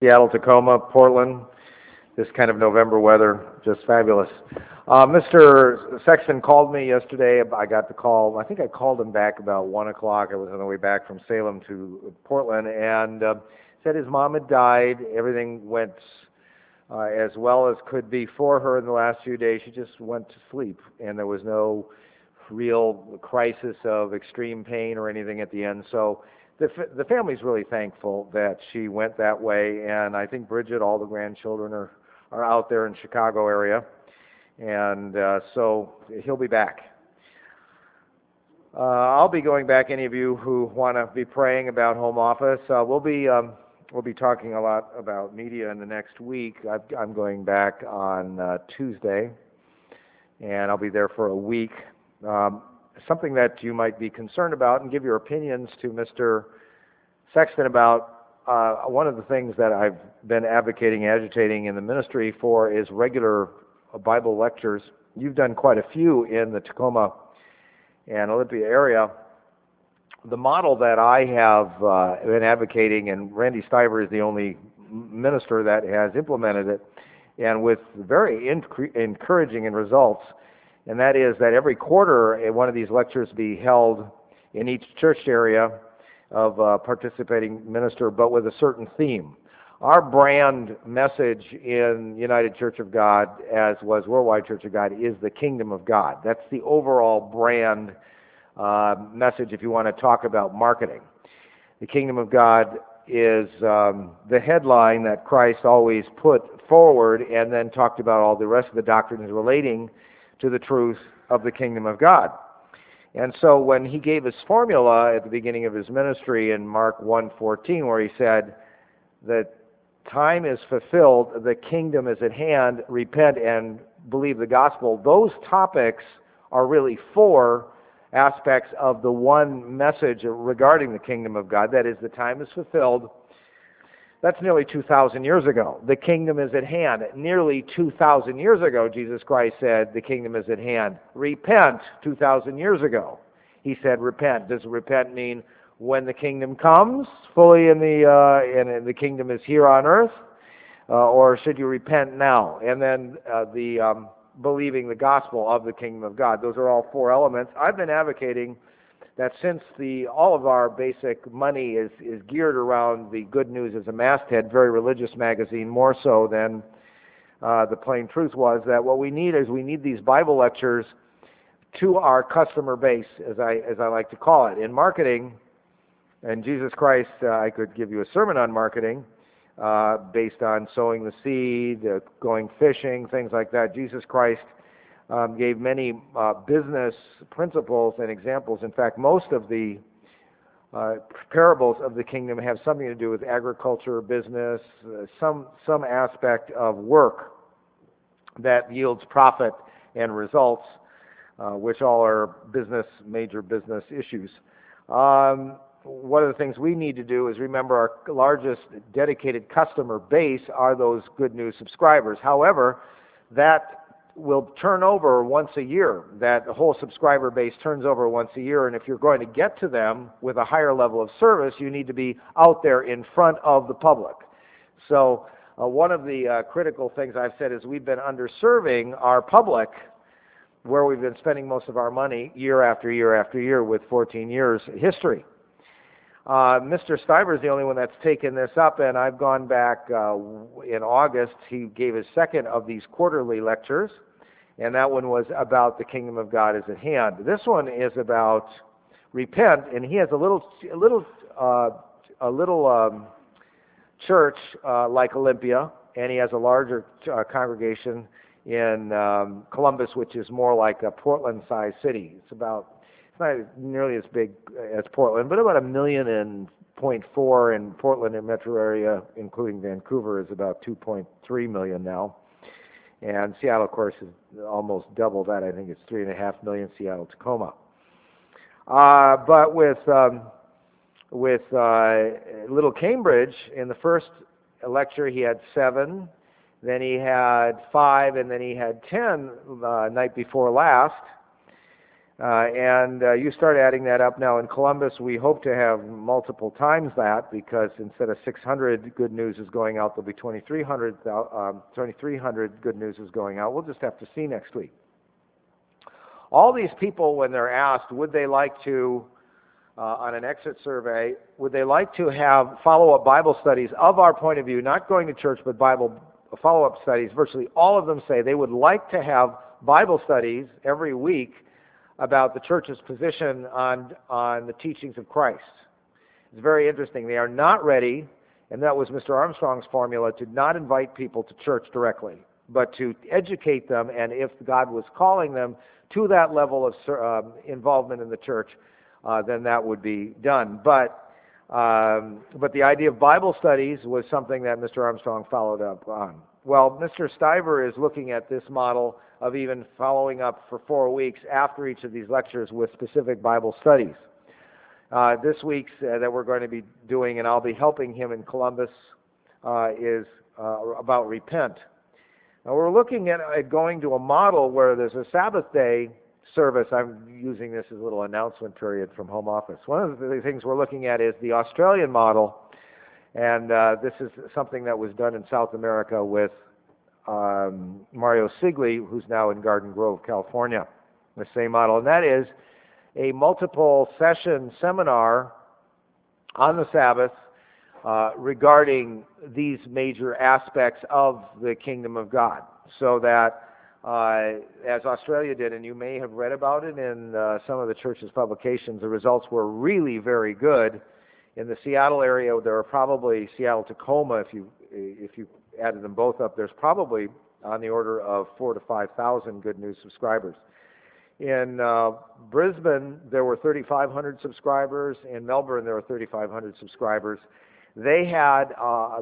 Seattle, Tacoma, Portland, this kind of November weather, just fabulous. Mr. Sexton called me yesterday. I got the call. I think I called him back about 1 o'clock. I was on the way back from Salem to Portland, and said his mom had died. Everything went as well as could be for her in the last few days. She just went to sleep, and there was no real crisis of extreme pain or anything at the end. So the family's really thankful that she went that way, and I think Bridget, all the grandchildren are out there in Chicago area, and so he'll be back. I'll be going back. Any of you who want to be praying about home office, we'll be talking a lot about media in the next week. I'm going back on Tuesday, and I'll be there for a week. Something that you might be concerned about, and give your opinions to Mr. Sexton about. One of the things that I've been advocating, agitating in the ministry for is regular Bible lectures. You've done quite a few in the Tacoma and Olympia area. The model that I have been advocating, and Randy Stiver is the only minister that has implemented it, and with very encouraging results, and that is that every quarter one of these lectures be held in each church area of a participating minister, but with a certain theme. Our brand message in United Church of God, as was Worldwide Church of God, is the Kingdom of God. That's the overall brand message if you want to talk about marketing. The Kingdom of God is the headline that Christ always put forward, and then talked about all the rest of the doctrines relating to the truth of the Kingdom of God. And so when he gave his formula at the beginning of his ministry in Mark 1:14, where he said, "The time is fulfilled, the kingdom is at hand, repent and believe the gospel," those topics are really four aspects of the one message regarding the kingdom of God. That is, the time is fulfilled. That's nearly 2,000 years ago. The kingdom is at hand. Nearly 2,000 years ago, Jesus Christ said, the kingdom is at hand. Repent, 2,000 years ago. He said, repent. Does repent mean when the kingdom comes, fully in the kingdom is here on earth? Or should you repent now? And then believing the gospel of the kingdom of God. Those are all four elements. I've been advocating that since all of our basic money is geared around the Good News as a masthead, very religious magazine, more so than the Plain Truth was, that what we need is these Bible lectures to our customer base, as I like to call it. In marketing, and Jesus Christ, I could give you a sermon on marketing based on sowing the seed, going fishing, things like that. Jesus Christ gave many business principles and examples. In fact, most of the parables of the kingdom have something to do with agriculture, business, some aspect of work that yields profit and results, which all are major business issues. One of the things we need to do is remember our largest dedicated customer base are those Good News subscribers. However, that will turn over once a year. That whole subscriber base turns over once a year, and if you're going to get to them with a higher level of service, you need to be out there in front of the public. So one of the critical things I've said is we've been underserving our public, where we've been spending most of our money year after year after year with 14 years history. Mr. Stiver is the only one that's taken this up, and I've gone back in August. He gave his second of these quarterly lectures, and that one was about the kingdom of God is at hand. This one is about repent, and he has a little church like Olympia, and he has a larger congregation in Columbus, which is more like a Portland-sized city. It's not nearly as big as Portland, but about 1.4 million in Portland and metro area, including Vancouver, is about 2.3 million now. And Seattle, of course, is almost double that. I think it's 3.5 million, Seattle, Tacoma. But with Little Cambridge, in the first lecture, he had 7, then he had 5, and then he had 10 night before last. And you start adding that up. Now in Columbus, we hope to have multiple times that, because instead of 600 good news is going out, there'll be 2,300 good news is going out. We'll just have to see next week. All these people, when they're asked, would they like to, on an exit survey, would they like to have follow-up Bible studies of our point of view, not going to church, but Bible follow-up studies, virtually all of them say they would like to have Bible studies every week about the church's position on the teachings of Christ. It's very interesting. They are not ready, and that was Mr. Armstrong's formula, to not invite people to church directly, but to educate them, and if God was calling them to that level of involvement in the church, then that would be done. But the idea of Bible studies was something that Mr. Armstrong followed up on. Well, Mr. Stiver is looking at this model of even following up for 4 weeks after each of these lectures with specific Bible studies. This week's that we're going to be doing, and I'll be helping him in Columbus, is about repent. Now we're looking at going to a model where there's a Sabbath day service. I'm using this as a little announcement period from home office. One of the things we're looking at is the Australian model, and this is something that was done in South America with Mario Sigli, who's now in Garden Grove, California. The same model, and that is a multiple session seminar on the Sabbath regarding these major aspects of the kingdom of God, so that as Australia did, and you may have read about it in some of the church's publications, the results were really very good. In the Seattle area, there are probably, Seattle-Tacoma, if you added them both up, there's probably on the order of 4,000 to 5,000 Good News subscribers. In Brisbane, there were 3,500 subscribers. In Melbourne, there were 3,500 subscribers. They had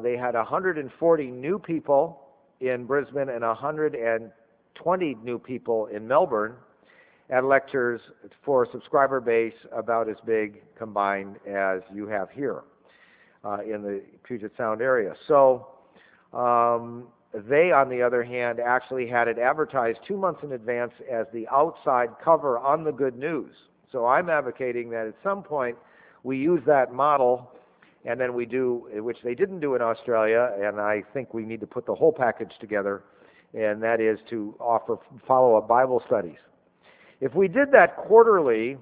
140 new people in Brisbane and 120 new people in Melbourne at lectures for a subscriber base about as big combined as you have here in the Puget Sound area. So they, on the other hand, actually had it advertised 2 months in advance as the outside cover on the Good News. So I'm advocating that at some point we use that model, and then we do, which they didn't do in Australia, and I think we need to put the whole package together, and that is to offer follow-up Bible studies. If we did that quarterly,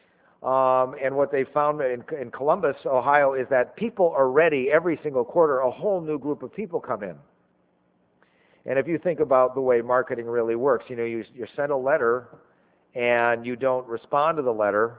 and what they found in Columbus, Ohio, is that people are ready every single quarter. A whole new group of people come in. And if you think about the way marketing really works, you send a letter and you don't respond to the letter.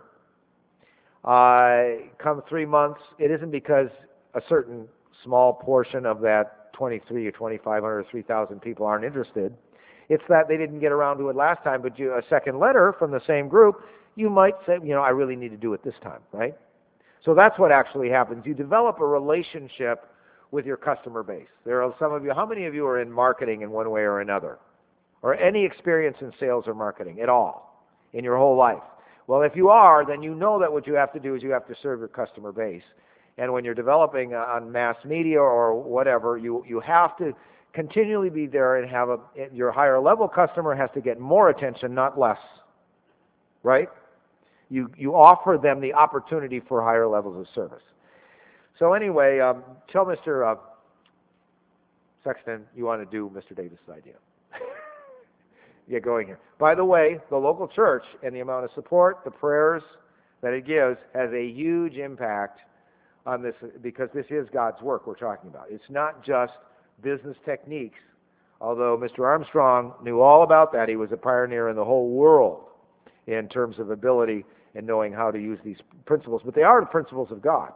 Come 3 months, it isn't because a certain small portion of that 23 or 2,500 or 3,000 people aren't interested. It's that they didn't get around to it last time, but a second letter from the same group, you might say, I really need to do it this time, right? So that's what actually happens. You develop a relationship with your customer base. There are some of you, how many of you are in marketing in one way or another? Or any experience in sales or marketing at all in your whole life? Well, if you are, then you know that what you have to do is you have to serve your customer base. And when you're developing on mass media or whatever, you have to continually be there and have your higher level customer has to get more attention, not less. Right? You offer them the opportunity for higher levels of service. So anyway, tell Mr. Sexton you want to do Mr. Davis' idea. Get going here. By the way, the local church and the amount of support, the prayers that it gives, has a huge impact on this, because this is God's work we're talking about. It's not just business techniques, although Mr. Armstrong knew all about that. He was a pioneer in the whole world in terms of ability and knowing how to use these principles. But they are the principles of God.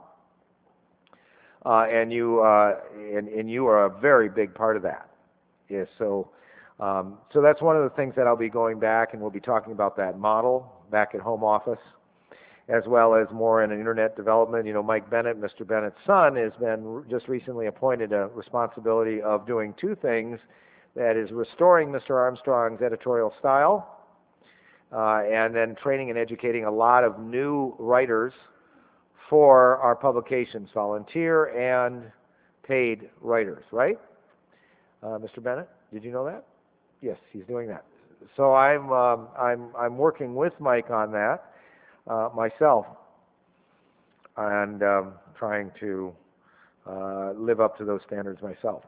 And you are a very big part of that. Yes, so that's one of the things that I'll be going back, and we'll be talking about that model back at home office, as well as more in internet development. Mike Bennett, Mr. Bennett's son, has been just recently appointed a responsibility of doing two things. That is restoring Mr. Armstrong's editorial style, and then training and educating a lot of new writers for our publications, volunteer and paid writers, right? Mr. Bennett, did you know that? Yes, he's doing that. So I'm working with Mike on that myself, and trying to live up to those standards myself.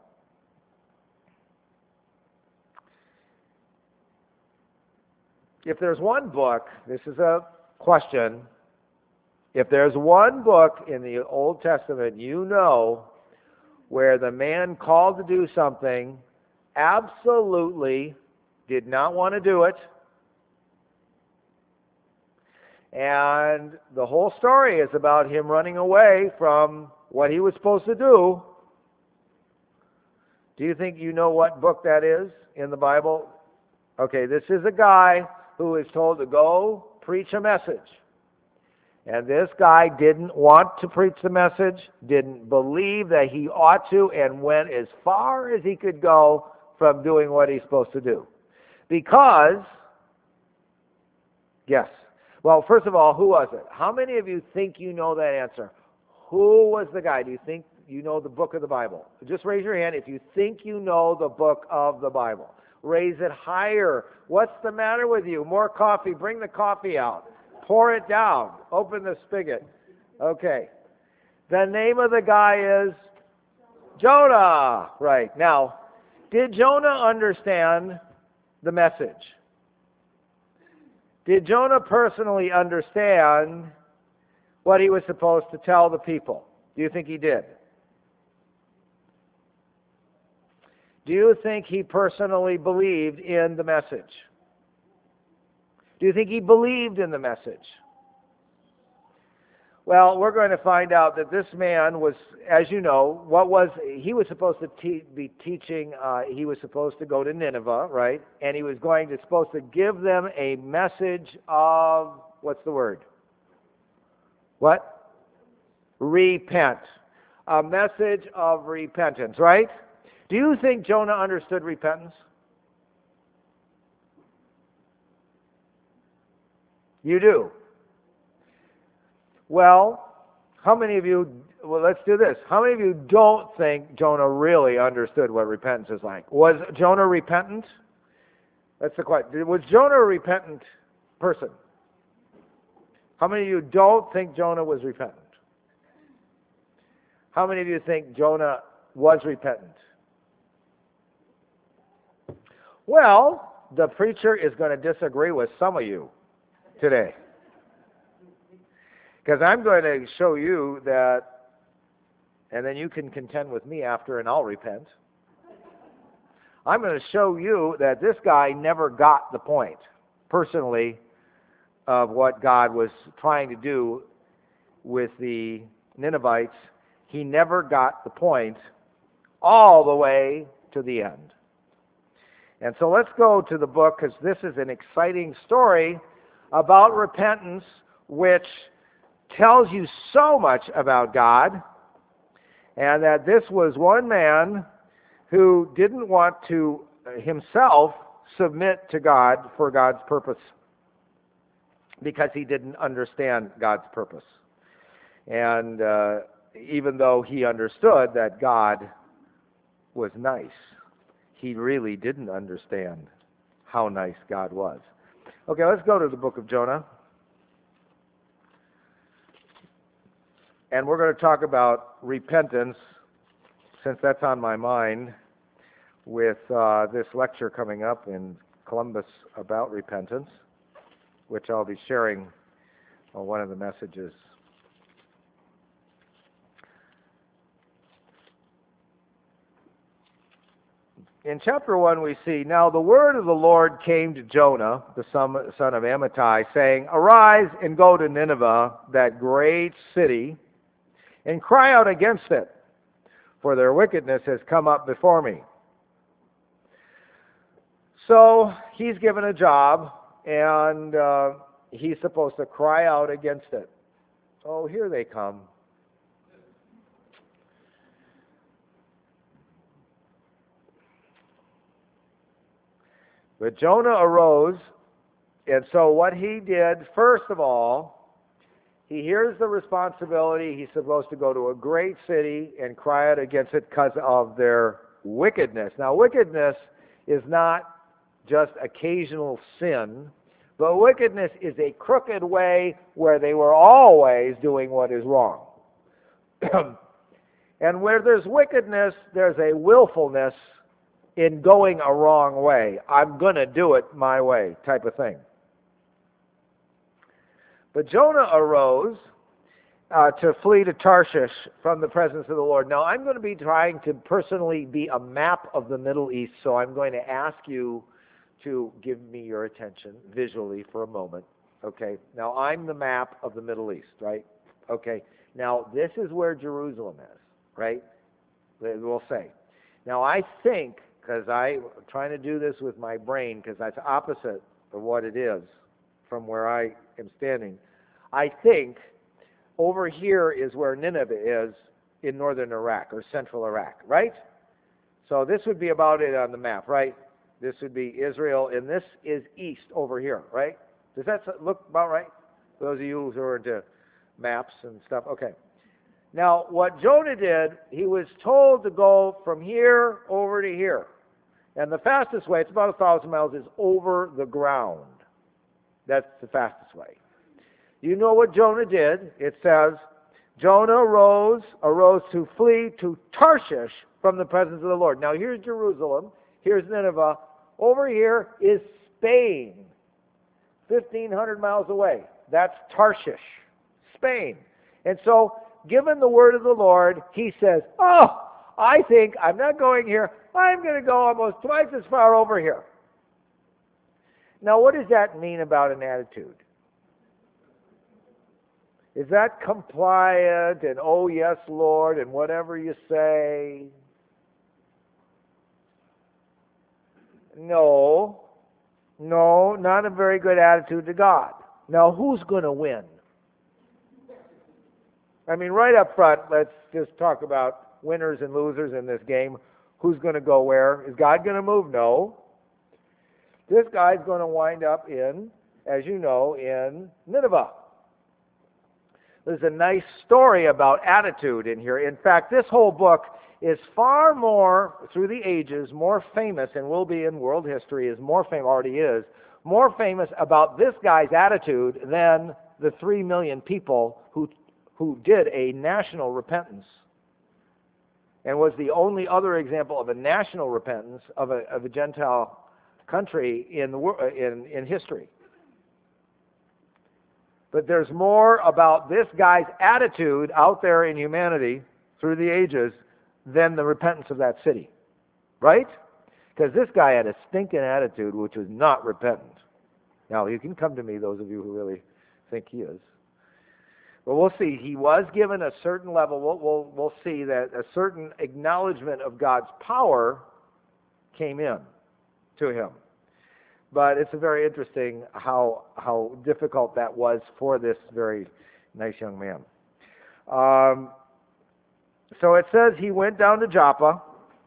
If there's one book, this is a question. If there's one book in the Old Testament you know where the man called to do something absolutely did not want to do it, and the whole story is about him running away from what he was supposed to do you think you know what book that is in the Bible? Okay, this is a guy who is told to go preach a message. And this guy didn't want to preach the message, didn't believe that he ought to, and went as far as he could go from doing what he's supposed to do. Because, yes. Well, first of all, who was it? How many of you think you know that answer? Who was the guy? Do you think you know the book of the Bible? Just raise your hand if you think you know the book of the Bible. Raise it higher. What's the matter with you? More coffee. Bring the coffee out. Pour it down. Open the spigot. Okay. The name of the guy is Jonah. Right. Now, did Jonah understand the message? Did Jonah personally understand what he was supposed to tell the people? Do you think he did? Do you think he personally believed in the message? Do you think he believed in the message? Well, we're going to find out that this man was, as you know, he was supposed to be teaching, he was supposed to go to Nineveh, right? And he was supposed to give them a message of, what's the word? What? Repent. A message of repentance, right? Do you think Jonah understood repentance? You do. Well, how many of you, let's do this. How many of you don't think Jonah really understood what repentance is like? Was Jonah repentant? That's the question. Was Jonah a repentant person? How many of you don't think Jonah was repentant? How many of you think Jonah was repentant? Well, the preacher is going to disagree with some of you today. Because I'm going to show you that, and then you can contend with me after and I'll repent. I'm going to show you that this guy never got the point, personally, of what God was trying to do with the Ninevites. He never got the point all the way to the end. And so let's go to the book, because this is an exciting story about repentance, which tells you so much about God, and that this was one man who didn't want to himself submit to God for God's purpose, because he didn't understand God's purpose. And even though he understood that God was nice, he really didn't understand how nice God was. Okay, let's go to the book of Jonah. And we're going to talk about repentance, since that's on my mind, with this lecture coming up in Columbus about repentance, which I'll be sharing on one of the messages. In chapter 1 we see, "Now the word of the Lord came to Jonah, the son of Amittai, saying, Arise and go to Nineveh, that great city, and cry out against it, for their wickedness has come up before me." So he's given a job, and he's supposed to cry out against it. Oh, here they come. But Jonah arose, and so what he did, first of all, he hears the responsibility. He's supposed to go to a great city and cry out against it because of their wickedness. Now, wickedness is not just occasional sin, but wickedness is a crooked way where they were always doing what is wrong. And where there's wickedness, there's a willfulness in going a wrong way. I'm going to do it my way type of thing. But Jonah arose to flee to Tarshish from the presence of the Lord. Now, I'm going to be trying to personally be a map of the Middle East, so I'm going to ask you to give me your attention visually for a moment. Okay, now I'm the map of the Middle East, right? Okay, now this is where Jerusalem is, right? We'll say. Now I think, because I'm trying to do this with my brain, because that's opposite of what it is from where I am standing, I think over here is where Nineveh is in northern Iraq or central Iraq, right? So this would be about it on the map, right? This would be Israel, and this is east over here, right? Does that look about right? For those of you who are into maps and stuff, okay. Now, what Jonah did, he was told to go from here over to here. And the fastest way, it's about 1,000 miles, is over the ground. That's the fastest way. You know what Jonah did? It says, Jonah arose to flee to Tarshish from the presence of the Lord. Now, here's Jerusalem. Here's Nineveh. Over here is Spain, 1,500 miles away. That's Tarshish, Spain. And so, given the word of the Lord, he says, I think I'm not going here. I'm going to go almost twice as far over here. Now, what does that mean about an attitude? Is that compliant and, oh, yes, Lord, and whatever you say? No, not a very good attitude to God. Now, who's going to win? I mean, right up front, let's just talk about winners and losers in this game. Who's going to go where? Is God going to move? No. This guy's going to wind up in, as you know, in Nineveh. There's a nice story about attitude in here. In fact, this whole book is far more, through the ages, more famous, and will be in world history, is more famous, already is, more famous about this guy's attitude than the 3 million people who did a national repentance and was the only other example of a national repentance of a Gentile country in history. But there's more about this guy's attitude out there in humanity through the ages than the repentance of that city. Right? Because this guy had a stinking attitude which was not repentant. Now, you can come to me, those of you who really think he is. But we'll see. He was given a certain level. We'll see that a certain acknowledgement of God's power came in to him. But it's very interesting how difficult that was for this very nice young man. So it says he went down to Joppa,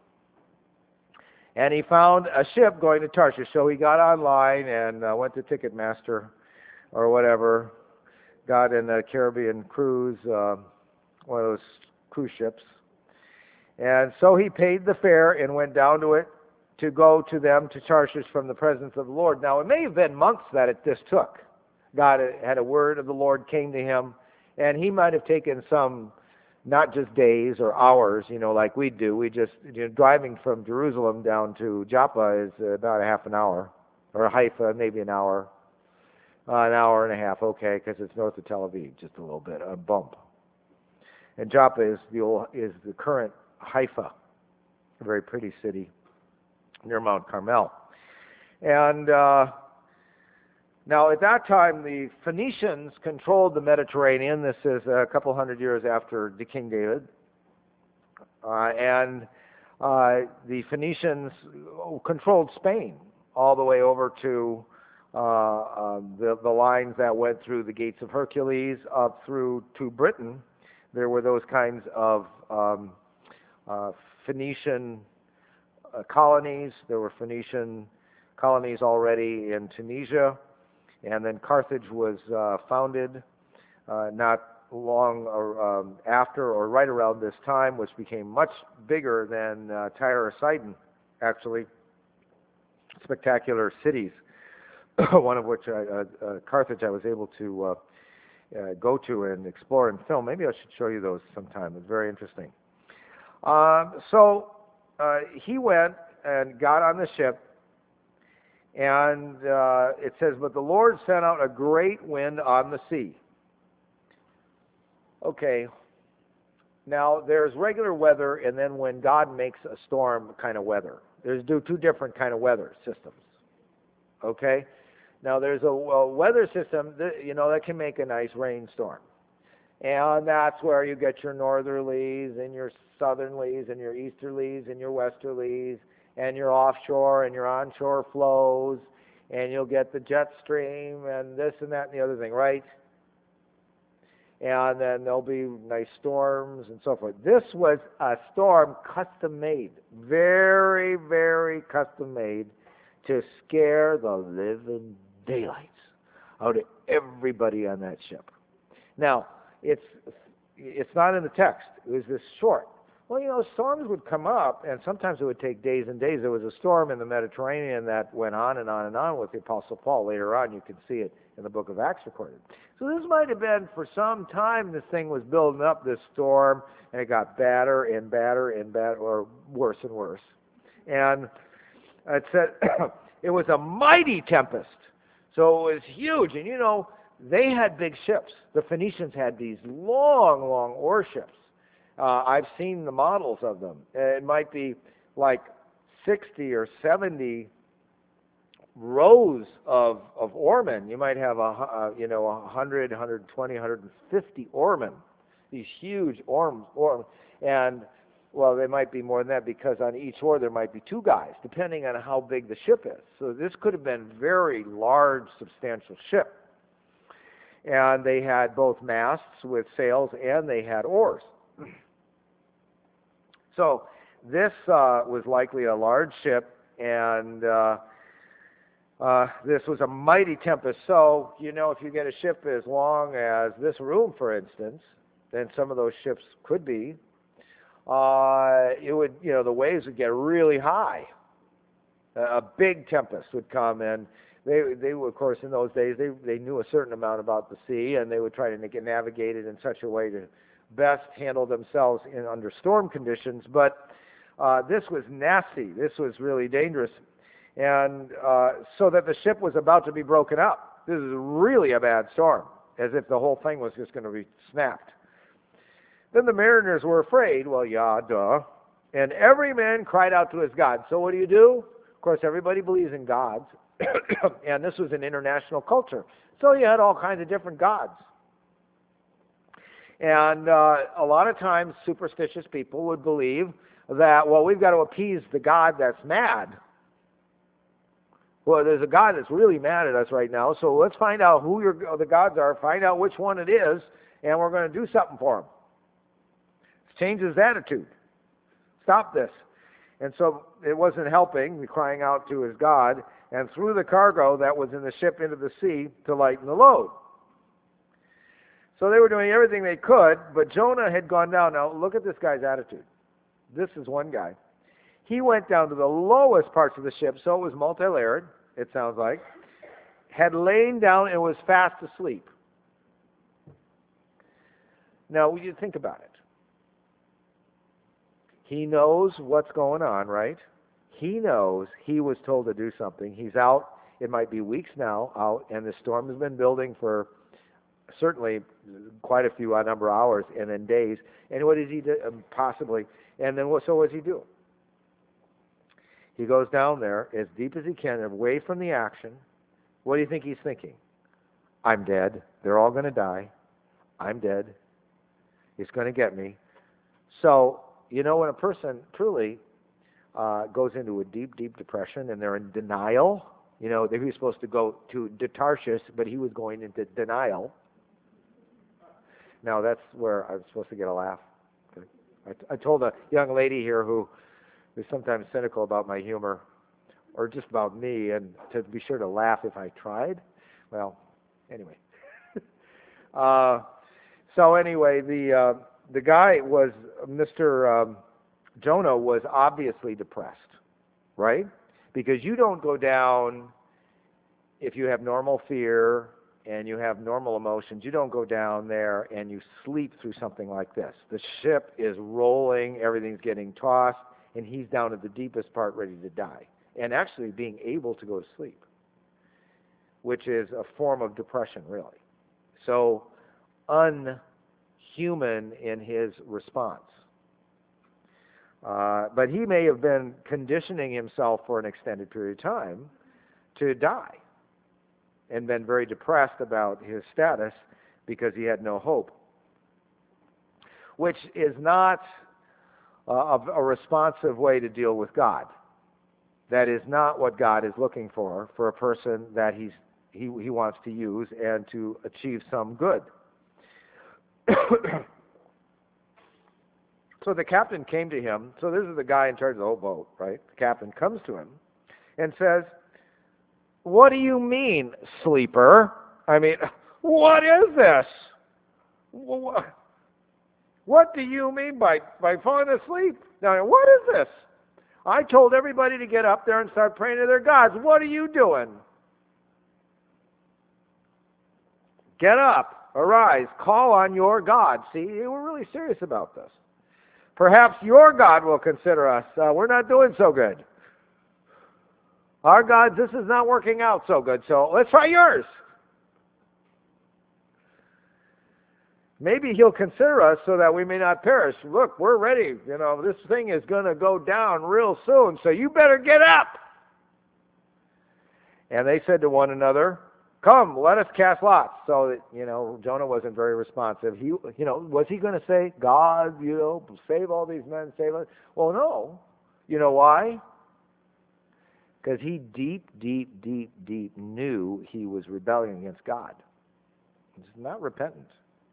and he found a ship going to Tarshish. So he got online and went to Ticketmaster or whatever, got in a Caribbean cruise, one of those cruise ships. And so he paid the fare and went down to it to go to them to Tarshish from the presence of the Lord. Now, it may have been months that this took. God had a word of the Lord came to him, and he might have taken some, not just days or hours, like we do. We just, driving from Jerusalem down to Joppa is about a half an hour, or Haifa, maybe an hour and a half, okay, because it's north of Tel Aviv, just a little bit, a bump. And Joppa is the current Haifa, a very pretty city near Mount Carmel. And now at that time, the Phoenicians controlled the Mediterranean. This is a couple hundred years after the King David. And the Phoenicians controlled Spain all the way over to the lines that went through the Gates of Hercules up through to Britain. There were those kinds of Phoenician colonies. There were Phoenician colonies already in Tunisia, and then Carthage was founded not long after, or right around this time, which became much bigger than Tyre or Sidon, actually. spectacular cities, one of which, Carthage, I was able to go to and explore and film. Maybe I should show you those sometime. It's very interesting. So he went and got on the ship, and it says, but the Lord sent out a great wind on the sea. Okay, now there's regular weather, and then when God makes a storm kind of weather. There's two different kind of weather systems. Okay? Now there's a weather system that, that can make a nice rainstorm. And that's where you get your northerlies and your southerlies and your easterlies and your westerlies and your offshore and your onshore flows, and you'll get the jet stream and this and that and the other thing, right? And then there'll be nice storms and so forth. This was a storm custom made, very, very custom made, to scare the living daylights out of everybody on that ship. Now, it's not in the text. It was this short. Well, storms would come up, and sometimes it would take days and days. There was a storm in the Mediterranean that went on and on and on with the Apostle Paul. Later on, you can see it in the book of Acts recorded. So this might have been, for some time, this thing was building up, this storm, and it got badder and badder and badder, or worse and worse. And it said it was a mighty tempest. So it was huge. And they had big ships. The Phoenicians had these long, long oar ships. I've seen the models of them. It might be like 60 or 70 rows of oarmen. You might have 100, 120, 150 oarmen. These huge oarmen. And, well, they might be more than that, because on each oar there might be two guys, depending on how big the ship is. So this could have been a very large, substantial ship. And they had both masts with sails, and they had oars. So this was likely a large ship, and this was a mighty tempest. So, if you get a ship as long as this room, for instance, then some of those ships could be, it would, the waves would get really high. A big tempest would come, and they were, of course, in those days, they knew a certain amount about the sea, and they would try to navigate it in such a way to best handle themselves under storm conditions. But this was nasty. This was really dangerous. And so that the ship was about to be broken up. This is really a bad storm, as if the whole thing was just going to be snapped. Then the mariners were afraid. Well, yeah, duh. And every man cried out to his God. So what do? Of course, everybody believes in gods. And this was an international culture. So you had all kinds of different gods. And a lot of times superstitious people would believe that, well, we've got to appease the God that's mad. Well, there's a God that's really mad at us right now, so let's find out who the gods are, find out which one it is, and we're going to do something for him. Change his attitude. Stop this. And so it wasn't helping, crying out to his God, and threw the cargo that was in the ship into the sea to lighten the load. So they were doing everything they could, but Jonah had gone down. Now, look at this guy's attitude. This is one guy. He went down to the lowest parts of the ship, so it was multi-layered, it sounds like, had lain down and was fast asleep. Now, you think about it. He knows what's going on, right? He knows he was told to do something. He's out. It might be weeks now out, and the storm has been building for certainly quite a few number of hours, and then days. And what does he do? Possibly. And then so what does he do? He goes down there as deep as he can, away from the action. What do you think he's thinking? I'm dead. They're all going to die. I'm dead. It's going to get me. So, when a person truly goes into a deep, deep depression and they're in denial, he was supposed to go to Tarshish, but he was going into denial. Now, that's where I was supposed to get a laugh. I told a young lady here who is sometimes cynical about my humor, or just about me, and to be sure to laugh if I tried. Well, anyway. So anyway, the guy was, Mr. Jonah was obviously depressed, right? Because you don't go down, if you have normal fear and you have normal emotions, you don't go down there and you sleep through something like this. The ship is rolling, everything's getting tossed, and he's down at the deepest part ready to die. And actually being able to go to sleep, which is a form of depression, really. So unhuman in his response. But he may have been conditioning himself for an extended period of time to die and been very depressed about his status because he had no hope, which is not a responsive way to deal with God. That is not what God is looking for a person that he wants to use and to achieve some good. So the captain came to him. So this is the guy in charge of the whole boat, right? The captain comes to him and says, "What do you mean, sleeper? I mean, what is this? What do you mean by falling asleep? Now, what is this? I told everybody to get up there and start praying to their gods. What are you doing? Get up, arise, call on your God." See, we're really serious about this. Perhaps your God will consider us. We're not doing so good. Our gods, this is not working out so good, so let's try yours. Maybe he'll consider us so that we may not perish. Look, we're ready. You know, this thing is going to go down real soon, so you better get up. And they said to one another, "Come, let us cast lots." So that, Jonah wasn't very responsive. Was he going to say, "God, save all these men, save us"? Well, no. You know why? Because he deep knew he was rebelling against God. He's not repentant.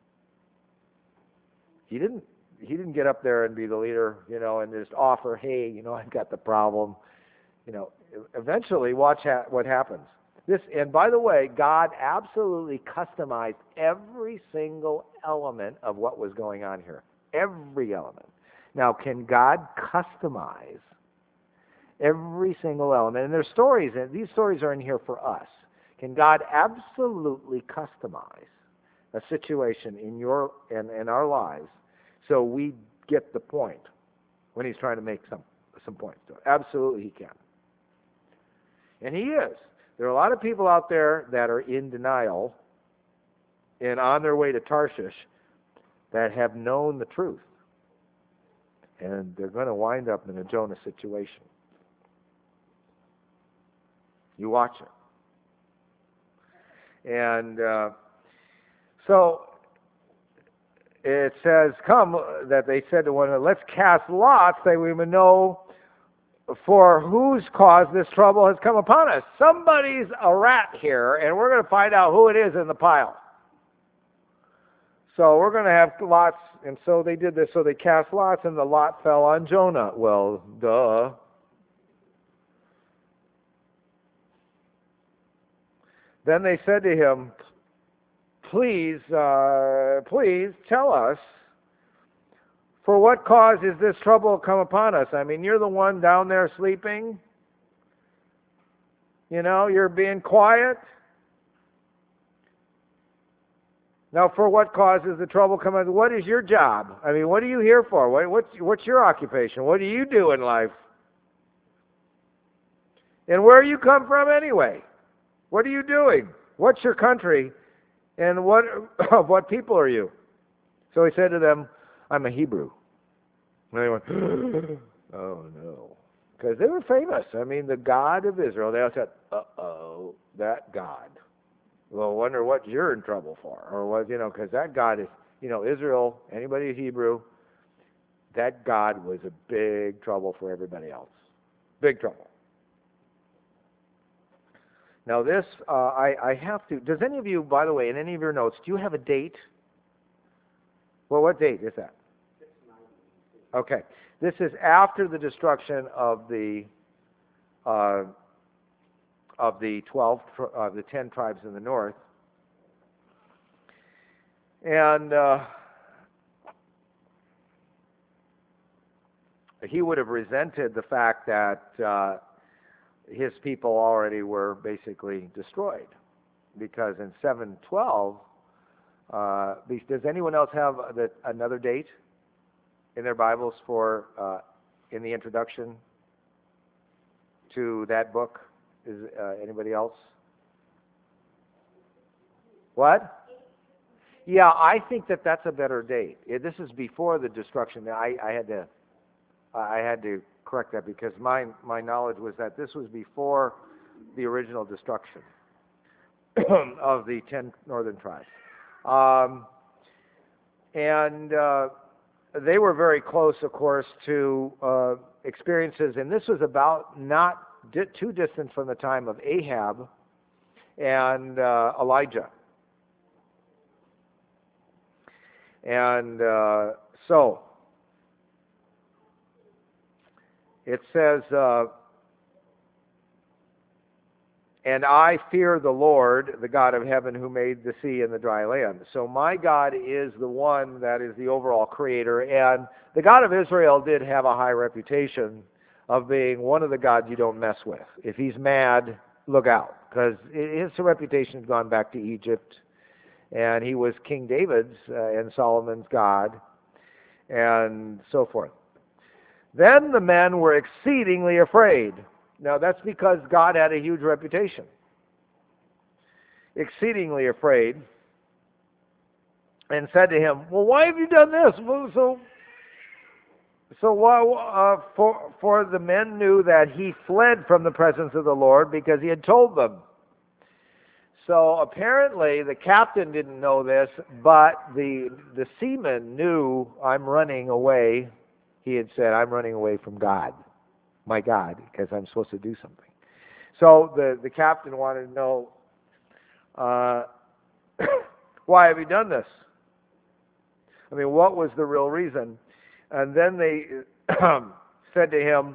He didn't get up there and be the leader, and just offer, "Hey, I've got the problem." Eventually, watch what happens. And by the way, God absolutely customized every single element of what was going on here. Every element. Now, can God customize every single element? And there's stories, and these stories are in here for us. Can God absolutely customize a situation in our lives so we get the point when he's trying to make some points to it? Absolutely he can. And he is. There are a lot of people out there that are in denial and on their way to Tarshish that have known the truth. And they're going to wind up in a Jonah situation. You watch it. And so it says, "Come," that they said to one another, "let's cast lots that we may know for whose cause this trouble has come upon us." Somebody's a rat here, and we're going to find out who it is in the pile. So we're going to have lots, and so they did this. So they cast lots, and the lot fell on Jonah. Well, duh. Then they said to him, please tell us, for what cause is this trouble come upon us? I mean, you're the one down there sleeping. You're being quiet. Now, for what cause is the trouble coming? What is your job? I mean, what are you here for? What's your occupation? What do you do in life? And where you come from anyway? What are you doing? What's your country? And what people are you? So he said to them, "I'm a Hebrew." And they went, "Oh no." Because they were famous. I mean, the God of Israel, they all said, "Uh-oh, that God. Well, I wonder what you're in trouble for." Or because that God is, Israel, anybody Hebrew, that God was a big trouble for everybody else. Big trouble. Now this, I have to, does any of you, by the way, in any of your notes, do you have a date? Well, what date is that? 690. Okay. This is after the destruction of the 10 tribes in the north. And he would have resented the fact that his people already were basically destroyed. Because in 712, does anyone else have another date in their Bibles for in the introduction to that book? Is anybody else? What? Yeah, I think that's a better date. This is before the destruction. I had to correct that because my knowledge was that this was before the original destruction of the 10 northern tribes. And they were very close, of course, to experiences, and this was about not too distant from the time of Ahab and Elijah. And so, it says, and I fear the Lord, the God of heaven, who made the sea and the dry land. So my God is the one that is the overall creator, and the God of Israel did have a high reputation of being one of the gods you don't mess with. If he's mad, look out, because his reputation has gone back to Egypt, and he was King David's and Solomon's God, and so forth. Then the men were exceedingly afraid. Now that's because God had a huge reputation. Exceedingly afraid, and said to him, "Well, why have you done this?" For the men knew that he fled from the presence of the Lord because he had told them. So apparently the captain didn't know this, but the seaman knew, "I'm running away." He had said, "I'm running away from God, my God, because I'm supposed to do something." So the captain wanted to know, why have you done this? I mean, what was the real reason? And then they said to him,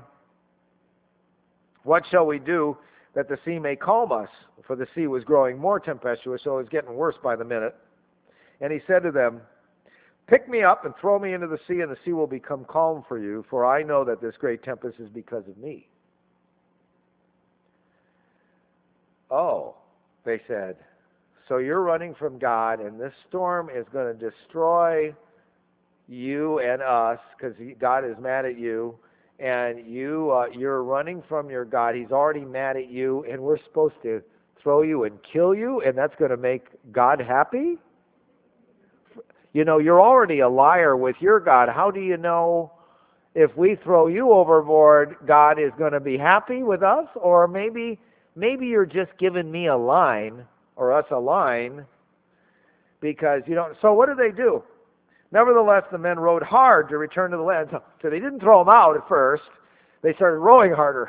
"What shall we do that the sea may calm us?" For the sea was growing more tempestuous, so it was getting worse by the minute. And he said to them, "Pick me up and throw me into the sea, and the sea will become calm for you, for I know that this great tempest is because of me." "Oh," they said, "so you're running from God, and this storm is going to destroy you and us, because God is mad at you, and you're running from your God. He's already mad at you, and we're supposed to throw you and kill you, and that's going to make God happy? You know, you're already a liar with your God. How do you know if we throw you overboard, God is going to be happy with us? Or maybe you're just giving me a line, or us a line, because you don't." So what do? "Nevertheless, the men rowed hard to return to the land." So they didn't throw them out at first. They started rowing harder.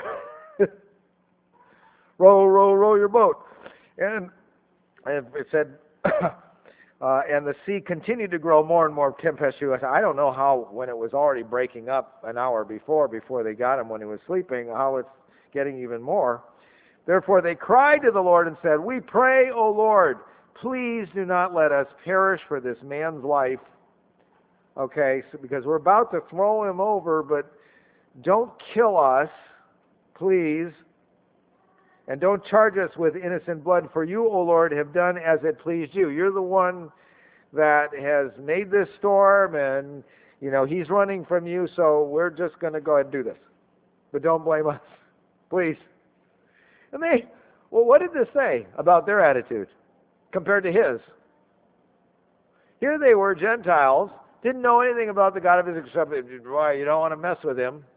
Row, row, row your boat. And it said, and the sea continued to grow more and more tempestuous. I don't know how, when it was already breaking up an hour before they got him when he was sleeping, how it's getting even more. "Therefore they cried to the Lord and said, 'We pray, O Lord, please do not let us perish for this man's life.'" Okay, so because we're about to throw him over, but don't kill us, please. "And don't charge us with innocent blood, for you, O Lord, have done as it pleased you." You're the one that has made this storm, and he's running from you, so we're just going to go ahead and do this. But don't blame us, please. And what did this say about their attitude compared to his? Here they were, Gentiles, didn't know anything about the God of Israel, except, "Why, you don't want to mess with him."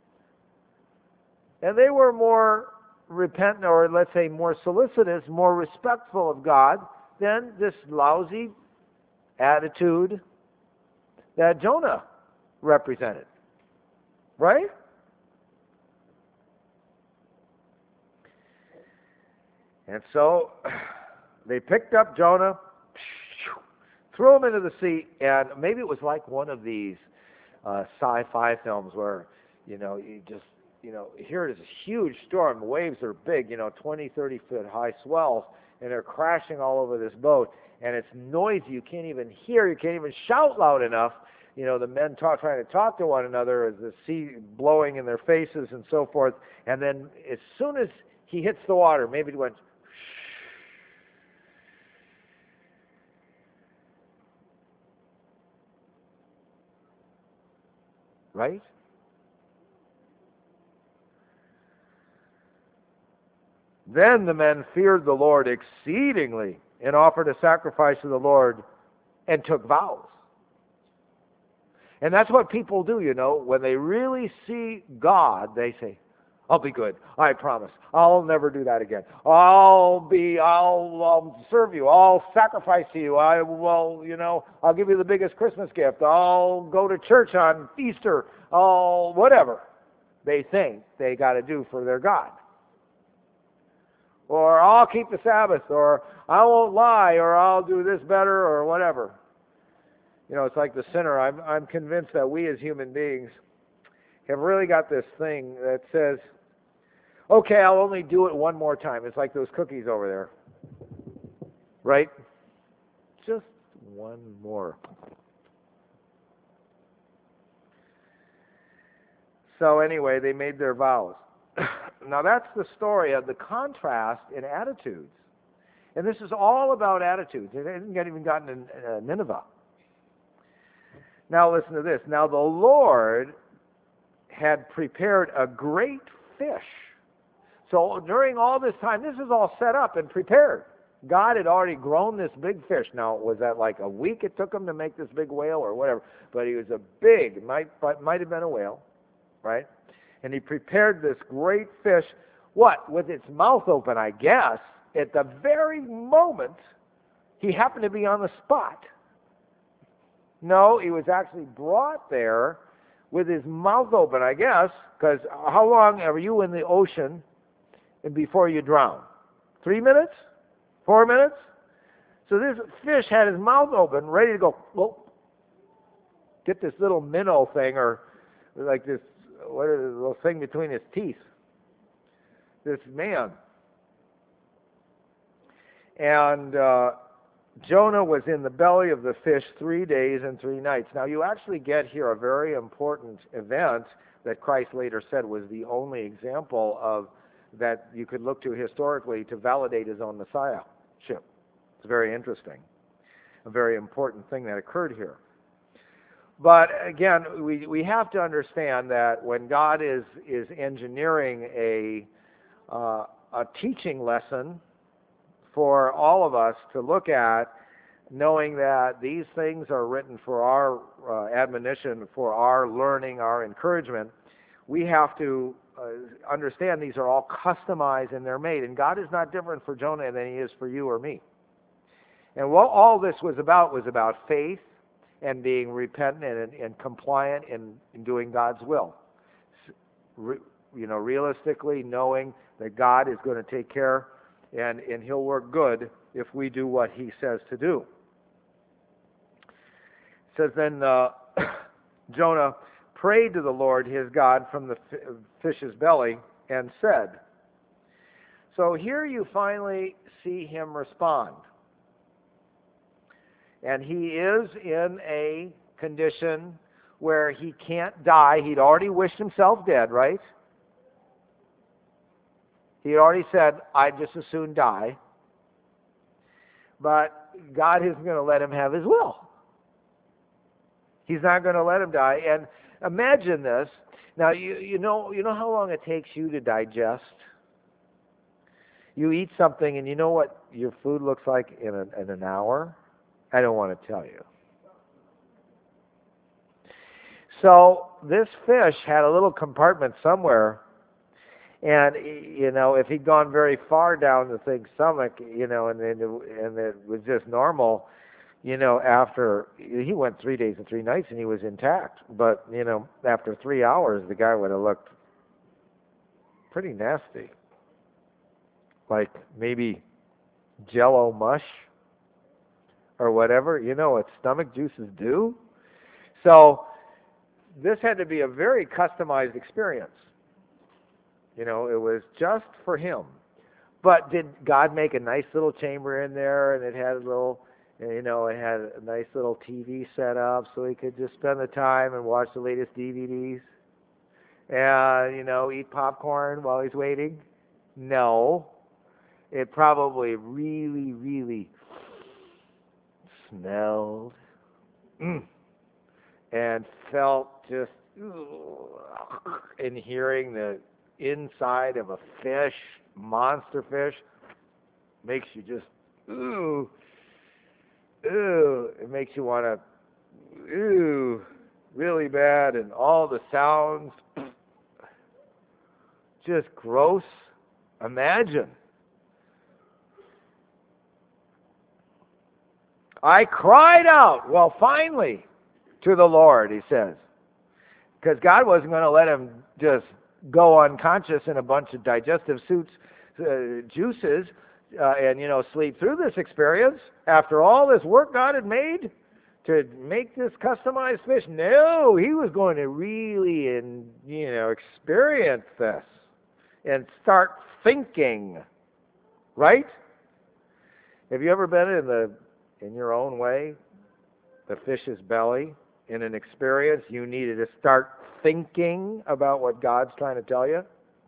And they were more repentant, or let's say more solicitous, more respectful of God than this lousy attitude that Jonah represented. Right? And so they picked up Jonah, threw him into the sea, and maybe it was like one of these sci-fi films where, here it is, a huge storm, the waves are big, 20, 30 foot high swells, and they're crashing all over this boat, and it's noisy, you can't even hear, you can't even shout loud enough, the men trying to talk to one another as the sea blowing in their faces and so forth. And then as soon as he hits the water, maybe it went, right? Then the men feared the Lord exceedingly and offered a sacrifice to the Lord and took vows. And that's what people do, when they really see God, they say, I'll be good. I promise. I'll never do that again. I'll serve you. I'll sacrifice to you. I'll give you the biggest Christmas gift. I'll go to church on Easter. Whatever they think they got to do for their God. Or I'll keep the Sabbath, or I won't lie, or I'll do this better, or whatever. It's like the sinner. I'm convinced that we as human beings have really got this thing that says, okay, I'll only do it one more time. It's like those cookies over there. Right? Just one more. So anyway, they made their vows. Now that's the story of the contrast in attitudes. And this is all about attitudes. It hasn't even gotten in Nineveh. Now listen to this. Now the Lord had prepared a great fish. So during all this time, this is all set up and prepared. God had already grown this big fish. Now, was that like a week it took him to make this big whale or whatever? But he was might have been a whale, right? And he prepared this great fish, with its mouth open, I guess, at the very moment he happened to be on the spot. No, he was actually brought there with his mouth open, I guess, because how long are you in the ocean before you drown? 3 minutes? 4 minutes? So this fish had his mouth open, ready to go, get this little minnow thing, or like this, what is the little thing between his teeth? This man. And Jonah was in the belly of the fish 3 days and 3 nights. Now you actually get here a very important event that Christ later said was the only example of that you could look to historically to validate his own messiahship. It's very interesting. A very important thing that occurred here. But again, we have to understand that when God is engineering a teaching lesson for all of us to look at, knowing that these things are written for our admonition, for our learning, our encouragement, we have to understand these are all customized and they're made. And God is not different for Jonah than he is for you or me. And what all this was about faith and being repentant and compliant in doing God's will. Realistically knowing that God is going to take care and he'll work good if we do what he says to do. It says then Jonah prayed to the Lord his God from the fish's belly and said. So here you finally see him respond. And he is in a condition where he can't die. He'd already wished himself dead, right? He had already said, I'd just as soon die. But God isn't going to let him have his will. He's not going to let him die. And imagine this. Now, you know how long it takes you to digest? You eat something and you know what your food looks like in an hour? I don't want to tell you. So this fish had a little compartment somewhere, and if he'd gone very far down the thing's stomach, and it was just normal, after he went 3 days and 3 nights and he was intact, but after 3 hours the guy would have looked pretty nasty, like maybe Jello mush. Or whatever, what stomach juices do. So this had to be a very customized experience. It was just for him. But did God make a nice little chamber in there, and it had a little, And, it had a nice little TV set up so he could just spend the time and watch the latest DVDs and, eat popcorn while he's waiting? No. It probably really, really smelled and felt just in hearing the inside of a fish, monster fish, makes you just ooh, ooh. It makes you want to ooh really bad, and all the sounds just gross. Imagine. I cried out, well, finally, to the Lord, he says, because God wasn't going to let him just go unconscious in a bunch of digestive juices and, sleep through this experience after all this work God had made to make this customized fish. No, he was going to really, experience this and start thinking, right? Have you ever been in your own way, the fish's belly, in an experience you needed to start thinking about what God's trying to tell you?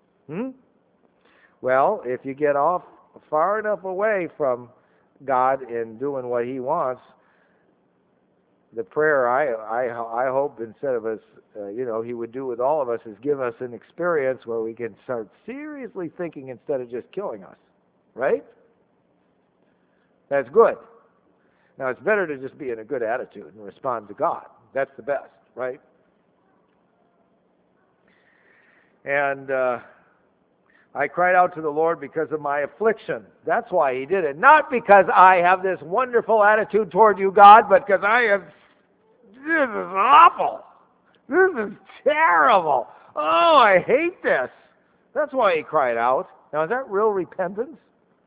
Well, if you get off far enough away from God and doing what he wants, the prayer I hope instead of us, he would do with all of us, is give us an experience where we can start seriously thinking instead of just killing us, right? That's good. Now, it's better to just be in a good attitude and respond to God. That's the best, right? And I cried out to the Lord because of my affliction. That's why he did it. Not because I have this wonderful attitude toward you, God, but because this is awful. This is terrible. Oh, I hate this. That's why he cried out. Now, is that real repentance?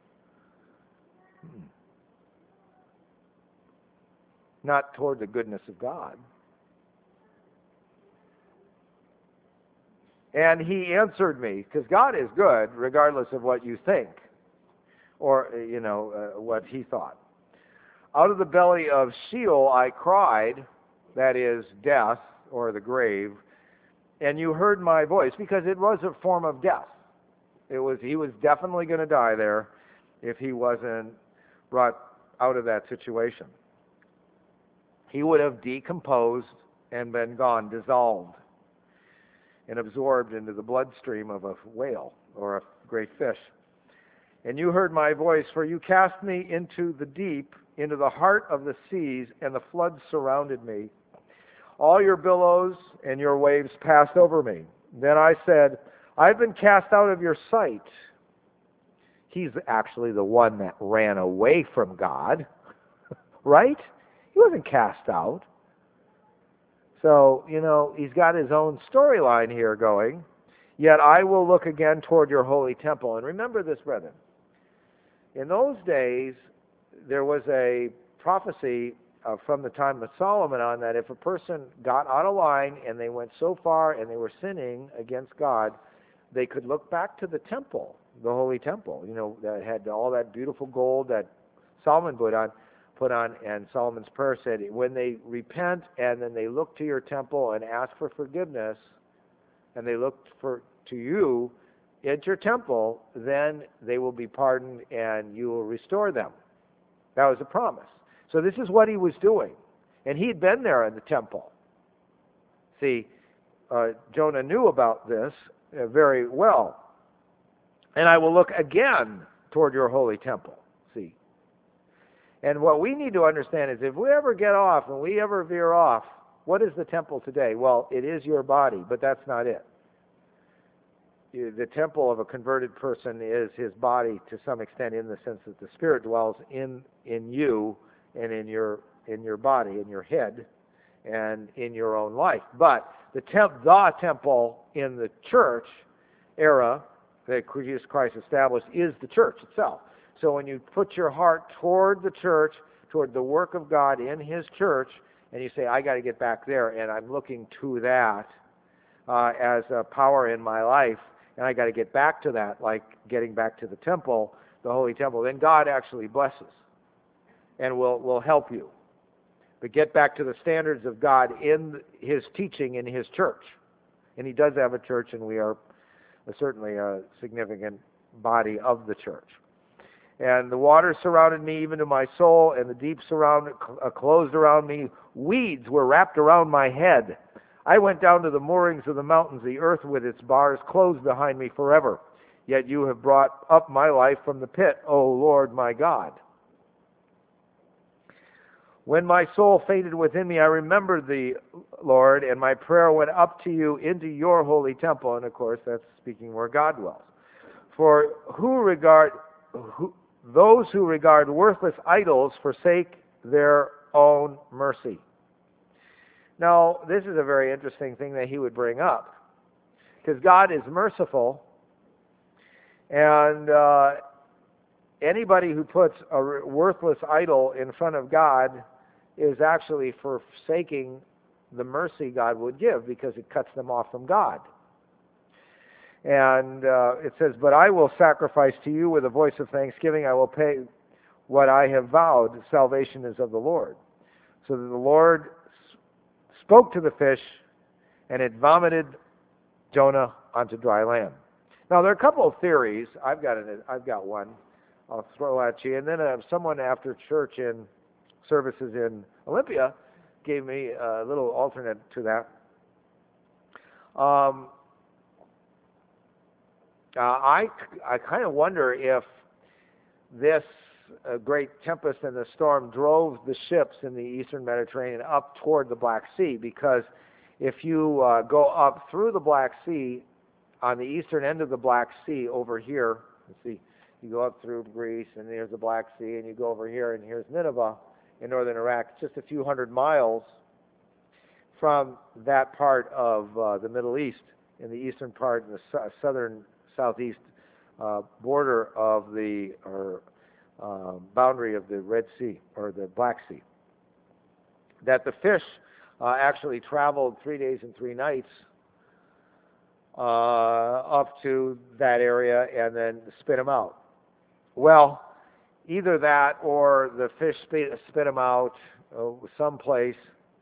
Not toward the goodness of God. And he answered me, because God is good regardless of what you think or, what he thought. Out of the belly of Sheol I cried, that is death or the grave, and you heard my voice, because it was a form of death. He was definitely going to die there if he wasn't brought out of that situation. He would have decomposed and been gone, dissolved, and absorbed into the bloodstream of a whale or a great fish. And you heard my voice, for you cast me into the deep, into the heart of the seas, and the floods surrounded me. All your billows and your waves passed over me. Then I said, I've been cast out of your sight. He's actually the one that ran away from God, right? He wasn't cast out. So, he's got his own storyline here going. Yet I will look again toward your holy temple. And remember this, brethren. In those days, there was a prophecy from the time of Solomon on that if a person got out of line and they went so far and they were sinning against God, they could look back to the temple, the holy temple, that had all that beautiful gold that Solomon put on, and Solomon's prayer said, when they repent and then they look to your temple and ask for forgiveness, and they look to you at your temple, then they will be pardoned and you will restore them. That was a promise. So this is what he was doing. And he'd been there in the temple. See, Jonah knew about this very well. And I will look again toward your holy temple. See. And what we need to understand is if we ever get off and we ever veer off, what is the temple today? Well, it is your body, but that's not it. The temple of a converted person is his body to some extent, in the sense that the Spirit dwells in you and in your body, in your head, and in your own life. But the temple in the church era that Jesus Christ established is the church itself. So when you put your heart toward the church, toward the work of God in his church, and you say, I got to get back there, and I'm looking to that as a power in my life, and I got to get back to that, like getting back to the temple, the holy temple, then God actually blesses. and will help you. But get back to the standards of God in His teaching in His church. And He does have a church, and we are certainly a significant body of the church. And the waters surrounded me even to my soul, and the deep closed around me. Weeds were wrapped around my head. I went down to the moorings of the mountains. The earth with its bars closed behind me forever. Yet you have brought up my life from the pit, O Lord my God. When my soul fainted within me, I remembered Thee, Lord, and my prayer went up to You into Your holy temple. And of course, that's speaking where God dwells. For those who regard worthless idols forsake their own mercy. Now, this is a very interesting thing that he would bring up, because God is merciful, and anybody who puts a worthless idol in front of God is actually forsaking the mercy God would give, because it cuts them off from God. And it says, but I will sacrifice to You with a voice of thanksgiving. I will pay what I have vowed. Salvation is of the Lord. So that the Lord spoke to the fish, and it vomited Jonah onto dry land. Now, there are a couple of theories. I've got one I'll throw at you. And then someone after church in services in Olympia gave me a little alternate to that. I kind of wonder if this great tempest and the storm drove the ships in the eastern Mediterranean up toward the Black Sea, because if you go up through the Black Sea, on the eastern end of the Black Sea over here, let's see, you go up through Greece, and there's the Black Sea, and you go over here, and here's Nineveh in northern Iraq. It's just a few hundred miles from that part of the Middle East, in the eastern part, in the southern southeast border of the boundary of the Red Sea, or the Black Sea. That the fish actually traveled 3 days and 3 nights up to that area and then spit them out. Well, either that or the fish spit them out someplace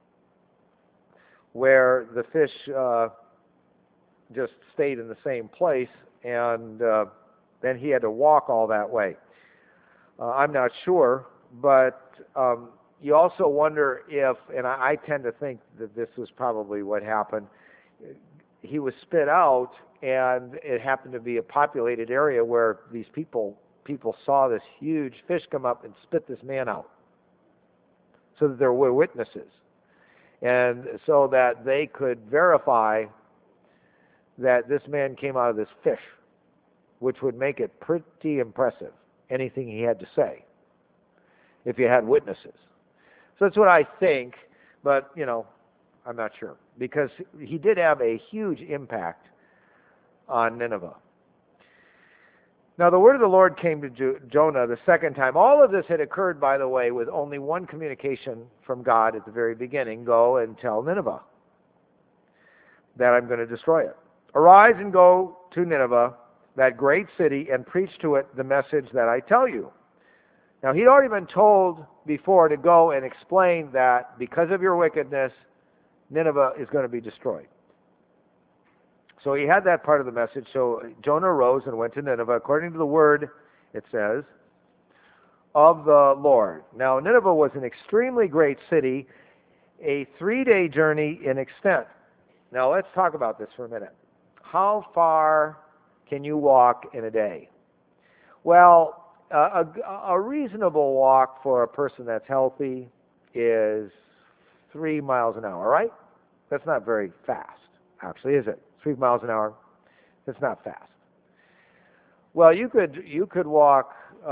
where the fish just stayed in the same place, and then he had to walk all that way. I'm not sure, but you also wonder if, and I tend to think that this was probably what happened, he was spit out, and it happened to be a populated area where these people saw this huge fish come up and spit this man out, so that there were witnesses, and so that they could verify that this man came out of this fish, which would make it pretty impressive, anything he had to say, if you had witnesses. So that's what I think, but, I'm not sure, because he did have a huge impact on Nineveh. Now, the word of the Lord came to Jonah the second time. All of this had occurred, by the way, with only one communication from God at the very beginning: go and tell Nineveh that I'm going to destroy it. Arise and go to Nineveh, that great city, and preach to it the message that I tell you. Now, he'd already been told before to go and explain that because of your wickedness, Nineveh is going to be destroyed. So he had that part of the message. So Jonah arose and went to Nineveh, according to the word, it says, of the Lord. Now, Nineveh was an extremely great city, a 3-day journey in extent. Now, let's talk about this for a minute. How far can you walk in a day? Well, a reasonable walk for a person that's healthy is 3 miles an hour, right? That's not very fast, actually, is it? 3 miles an hour. That's not fast. Well, you could walk.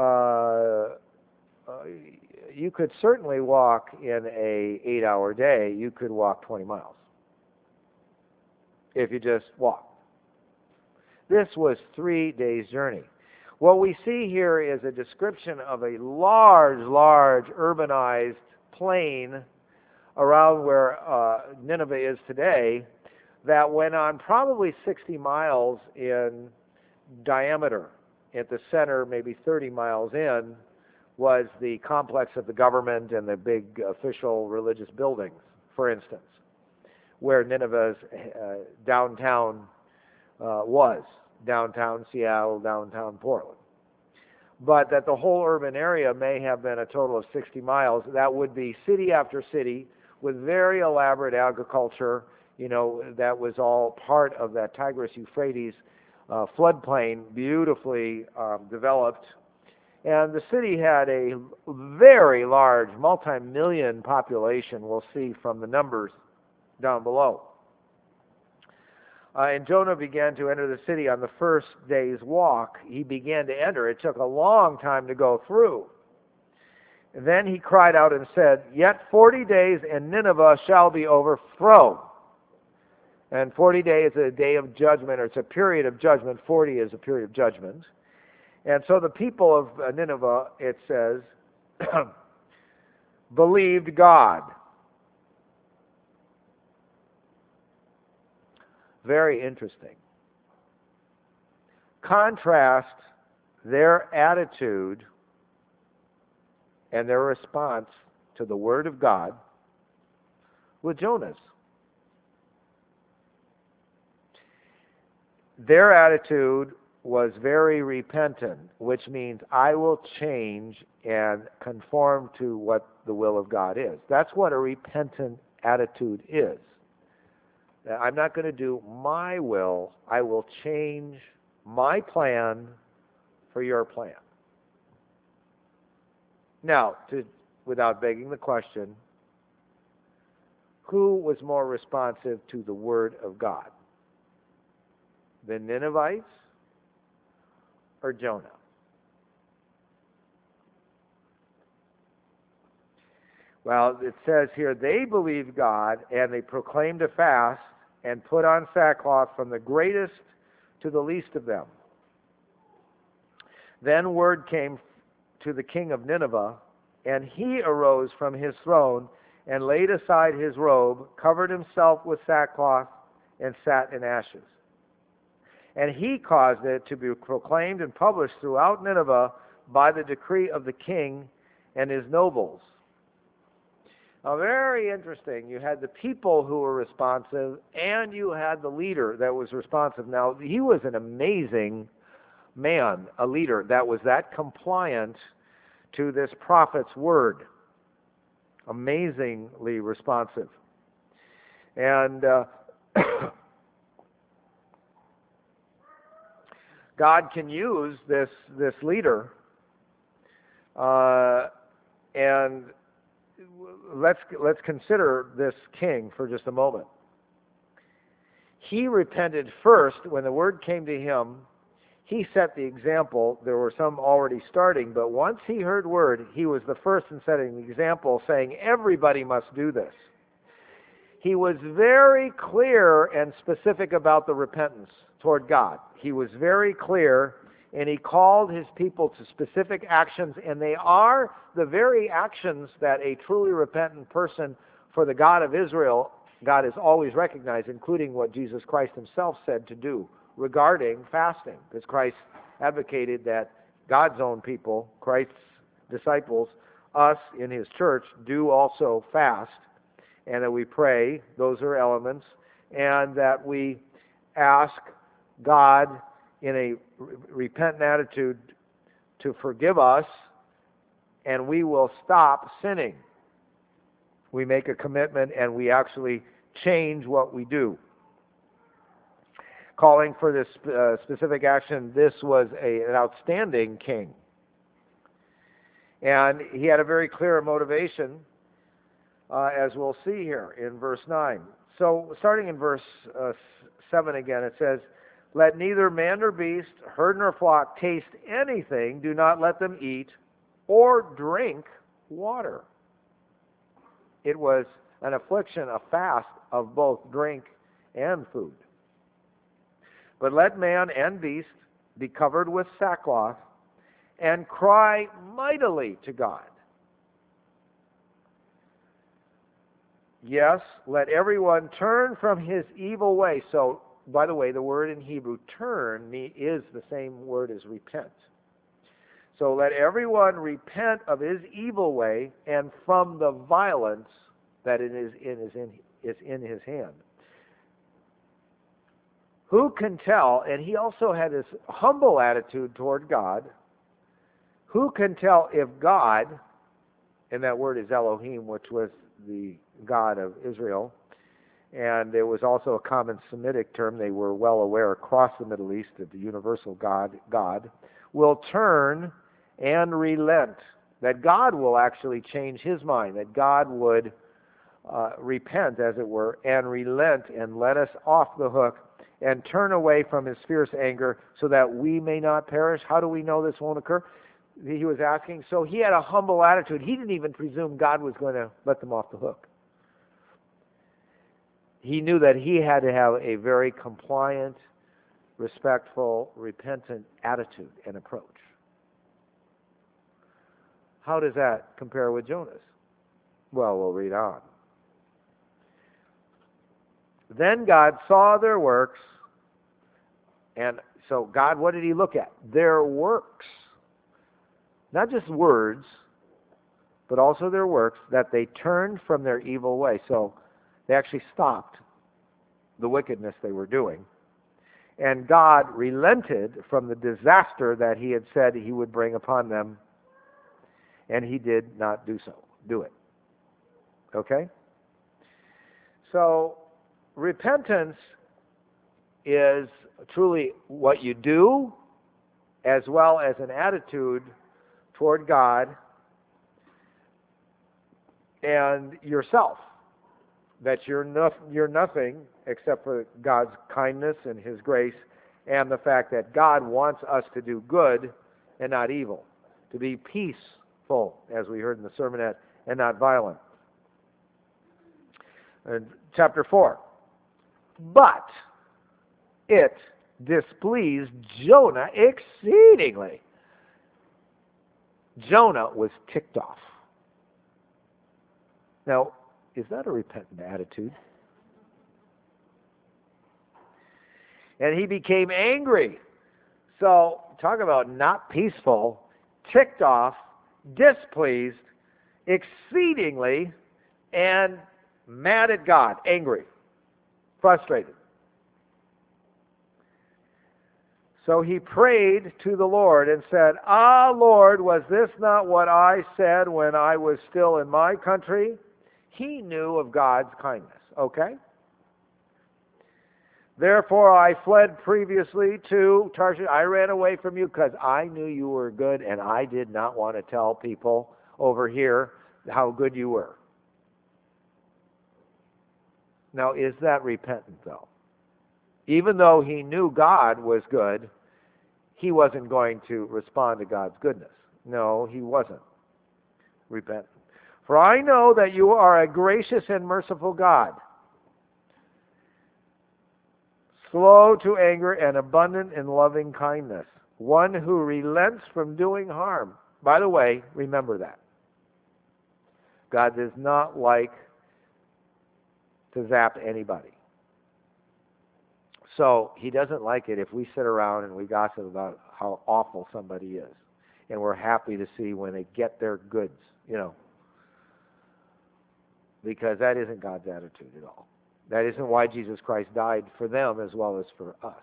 You could certainly walk in a 8-hour day. You could walk 20 miles if you just walk. This was 3 days' journey. What we see here is a description of a large urbanized plain around where Nineveh is today, that went on probably 60 miles in diameter. At the center, maybe 30 miles in, was the complex of the government and the big official religious buildings, for instance, where Nineveh's downtown was, downtown Seattle, downtown Portland. But that the whole urban area may have been a total of 60 miles. That would be city after city with very elaborate agriculture. That was all part of that Tigris-Euphrates floodplain, beautifully developed. And the city had a very large, multi-million population, we'll see from the numbers down below. And Jonah began to enter the city on the first day's walk. He began to enter. It took a long time to go through. And then he cried out and said, "Yet 40 days and Nineveh shall be overthrown." And 40 days is a day of judgment, or it's a period of judgment. 40 is a period of judgment. And so the people of Nineveh, it says, believed God. Very interesting. Contrast their attitude and their response to the Word of God with Jonah's. Their attitude was very repentant, which means I will change and conform to what the will of God is. That's what a repentant attitude is. I'm not going to do my will. I will change my plan for your plan. Now, without begging the question, who was more responsive to the Word of God? The Ninevites or Jonah? Well, it says here, they believed God and they proclaimed a fast and put on sackcloth from the greatest to the least of them. Then word came to the king of Nineveh, and he arose from his throne and laid aside his robe, covered himself with sackcloth, and sat in ashes. And he caused it to be proclaimed and published throughout Nineveh by the decree of the king and his nobles. Now, very interesting. You had the people who were responsive, and you had the leader that was responsive. Now, he was an amazing man, a leader that was that compliant to this prophet's word. Amazingly responsive. And God can use this leader, and let's consider this king for just a moment. He repented first when the word came to him. He set the example. There were some already starting, but once he heard word, he was the first in setting the example, saying everybody must do this. He was very clear and specific about the repentance toward God. He was very clear, and he called his people to specific actions, and they are the very actions that a truly repentant person for the God of Israel, God has always recognized, including what Jesus Christ himself said to do regarding fasting, because Christ advocated that God's own people, Christ's disciples, us in his church, do also fast, and that we pray, those are elements, and that we ask God in a repentant attitude to forgive us, and we will stop sinning. We make a commitment and we actually change what we do. Calling for this specific action, this was an outstanding king. And he had a very clear motivation, as we'll see here in verse 9. So starting in verse 7 again, it says, "Let neither man nor beast, herd nor flock taste anything. Do not let them eat or drink water." It was an affliction, a fast of both drink and food. "But let man and beast be covered with sackcloth and cry mightily to God. Yes, let everyone turn from his evil way." So, by the way, the word in Hebrew, turn, is the same word as repent. So let everyone repent of his evil way and from the violence that is in his hand. Who can tell? And he also had this humble attitude toward God. Who can tell if God, and that word is Elohim, which was the God of Israel, and it was also a common Semitic term. They were well aware across the Middle East that the universal God will turn and relent, that God will actually change his mind, that God would repent, as it were, and relent and let us off the hook and turn away from his fierce anger so that we may not perish. How do we know this won't occur? He was asking. So he had a humble attitude. He didn't even presume God was going to let them off the hook. He knew that he had to have a very compliant, respectful, repentant attitude and approach. How does that compare with Jonas? Well, we'll read on. Then God saw their works, and so God, what did he look at? Their works. Not just words, but also their works, that they turned from their evil way. So they actually stopped the wickedness they were doing. And God relented from the disaster that he had said he would bring upon them, and he did not do it. Okay? So repentance is truly what you do as well as an attitude toward God and yourself. That you're nothing except for God's kindness and his grace, and the fact that God wants us to do good and not evil, to be peaceful, as we heard in the sermonette, and not violent. Chapter 4. But it displeased Jonah exceedingly. Jonah was ticked off. Now, is that a repentant attitude? And he became angry. So, talk about not peaceful, ticked off, displeased, exceedingly, and mad at God, angry, frustrated. So he prayed to the Lord and said, "Ah, Lord, was this not what I said when I was still in my country?" He knew of God's kindness, okay? "Therefore I fled previously to Tarshish. I ran away from you because I knew you were good, and I did not want to tell people over here how good you were." Now, is that repentant, though? Even though he knew God was good, he wasn't going to respond to God's goodness. No, he wasn't repentant. "For I know that you are a gracious and merciful God, slow to anger and abundant in loving kindness, one who relents from doing harm." By the way, remember that. God does not like to zap anybody. So he doesn't like it if we sit around and we gossip about how awful somebody is. And we're happy to see when they get their goods, because that isn't God's attitude at all. That isn't why Jesus Christ died for them as well as for us.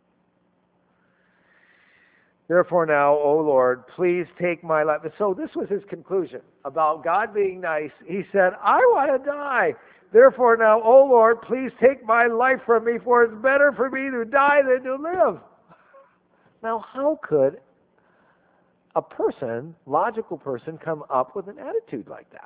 "Therefore now, O Lord, please take my life." So this was his conclusion about God being nice. He said, "I want to die. Therefore now, O Lord, please take my life from me, for it's better for me to die than to live." Now, how could a logical person, come up with an attitude like that?